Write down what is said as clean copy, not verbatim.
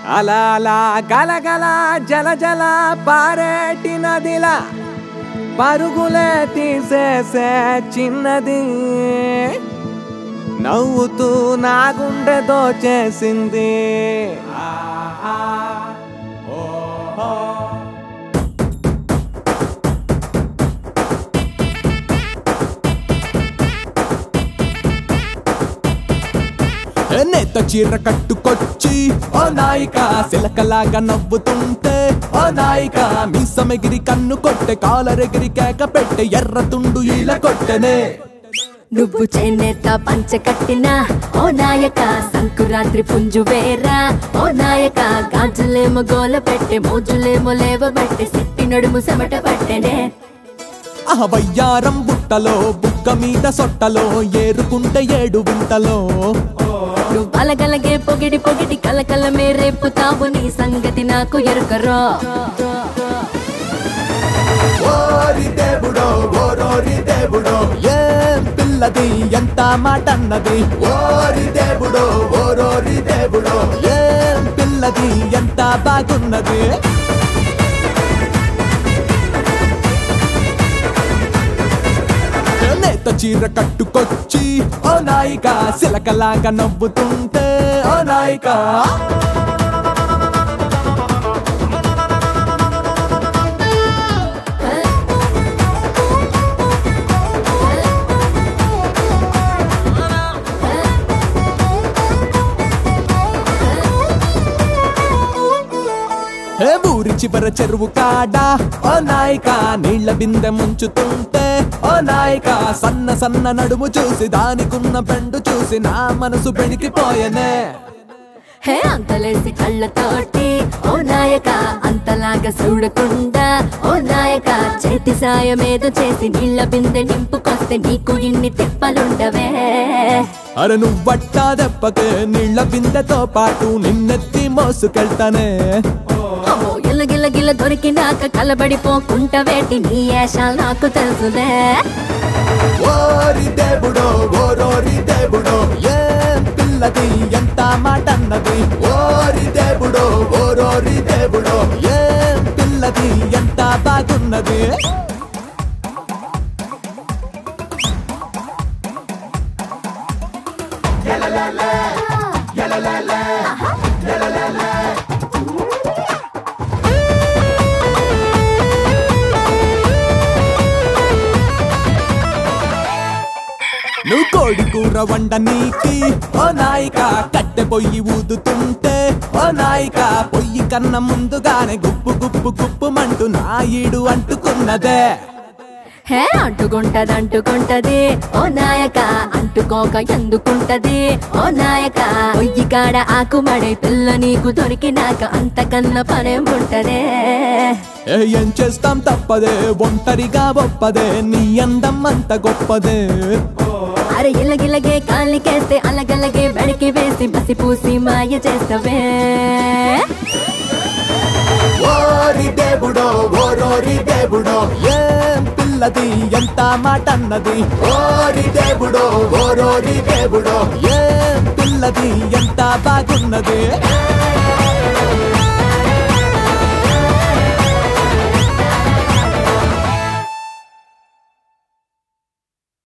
అలా అలా గలగల జల జల పారేటి నదిలా పరుగులే తీసేసే చిన్నది నవ్వుతూ నా గుండె దోచేసింది. నేత చీర కట్టుకొచ్చి ఓ నాయిక సిలకలాగా నవ్వుతుంటే ఓ నాయిక మీసమెగిరి కన్ను కొట్టె కాలరెగిరి కేక పెట్టె ఎర్ర తుండు ఇలా కొట్టెనే. నువ్వు చేనేత పంచ కట్టిన ఓ నాయక సంకురాత్రి పుంజు వేరా ఓ నాయక గాజులేమో గోల పెట్టె మోజులేమో లేవబెట్టె సిట్టి నడుము సెమట పట్టెనే. వయ్యారం బుట్టలో బుక్క మీద సొట్టలో ఏరుకుంటే 7 వింటలో నువ్వు అలగలగే పొగిడి పొగిడి కలకలమే రేపుతావు నీ సంగతి నాకు ఎరుకరో. ఓరి దేవుడో ఓరోరి దేవుడో ఏం పిల్లది ఎంత మాట అన్నది. ఓరి దేవుడో ఓరోరి దేవుడో ఏం పిల్లది ఎంత బాగున్నది. నేత చీర కట్టుకొచ్చి ఓ నాయిక సిలకలాగా నవ్వుతుంటే ఓ నాయిక. ఊరి చివర చెరువు కాడ ఓ నాయిక నీళ్ల బిందె ముంచుతుంటే ఓ నాయిక సన్న సన్న నడుము చూసి దానికున్న బెండు చూసి నా మనసు బెణికిపోయనే. హే అంతలేసి కళ్ళతోటి ఓ నాయక అంతలాగా చూడకుండా ఓ నాయక చేతి సాయమేదో చేసి నీళ్ల బిందె నింపుకొస్తే నీకు ఇన్ని తిప్పలుండవే. అరే నువ్వట్టా దెబ్బకే నీళ్ల బిందెతో పాటు నిన్నెత్తి మోసుకెళ్తానే. గిల దొరికినాక కలబడిపోకుంట వేటి నీ ఏషాలు నాకు తెలుసులే. ఓరి దేవుడో ఓరోరి దేవుడో ఏం పిల్లది ఎంత మాట అన్నది. ఓరి దేవుడో ఓరోరి దేవుడో ఏం పిల్లది ఎంత బాగున్నది. నువ్వు కోడి కూర వండనీకి ఓ నాయిక కట్టె పొయ్యి ఊదుతుంటే ఓ నాయిక పొయ్యి కన్నా ముందుగానే గుప్పు గుప్పు గుప్పు మంటూ నా ఈడు అంటుకున్నదే. హే అంటుకుంటది ఓ నాయక అంటుకోక ఎందుకుంటది ఓ నాయక. పొయ్యి కాడ ఆకుమడే పిల్ల నీకు దొరికినాక అంతకన్నా పనేం ఉంటదే. ఏం చేస్తాం తప్పదే ఒంటరిగా ఒప్పదే నీ అందం అంత గొప్పదే. అరే ఇలగిలగే కాలికేస్తే అలగలగే బడికి వేసి బసి పూసి మాయ చేస్తవే. ఓరి దేవుడో ఓరోరి దేవుడో ఏం పిల్లది ఎంత మాట అన్నది. ఓరి దేవుడో ఓరోరి దేవుడో ఏం పిల్లది ఎంత బాగున్నది.